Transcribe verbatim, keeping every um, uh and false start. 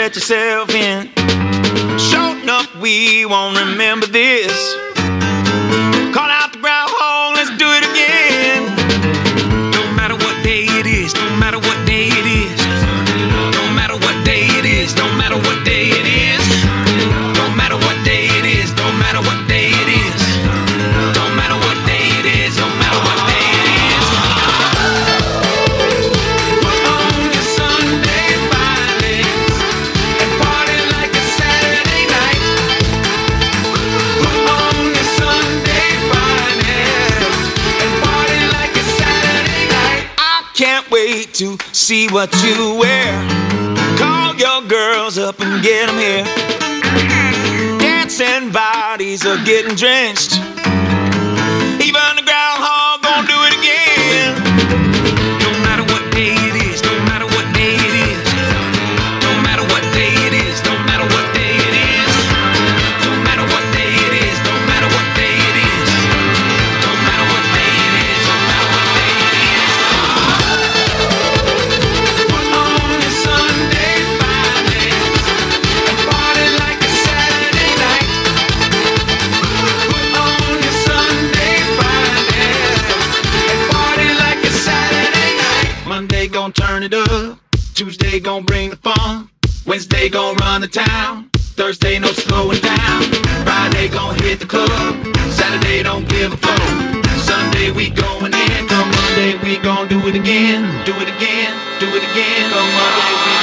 let yourself in. Sure enough, we won't remember this. Call out the groundhog, let's do it again. No matter what day it is, no matter what day it is. No matter what day it is, no matter what day it is. No matter what day it is, no matter what day it is. No matter what day it is, no matter what day it is. Put on your Sunday finest and party like a Saturday night. Put on your Sunday finest and party like a Saturday night. I can't wait to see what you wear. Call your girls up and get them here. Dancing bodies are getting drenched. Even the groundhog gon' do it again. No matter what day it is, no matter what day it is. No matter what day it is, no matter what day it is. No matter what day it is, no matter what day it is. No matter what day it is, no matter what day it is. Put on your Sunday finest and party like a Saturday night. Put on your Sunday finest and party like a Saturday night. Monday gon' turn it up. Tuesday gon' bring the fun. Wednesday gon' run the town. Thursday no slowing down. Friday gon' hit the club. Saturday don't give a fuck. Sunday we going in. Come Monday we gon' do it again. Do it again. Do it again. Come Monday we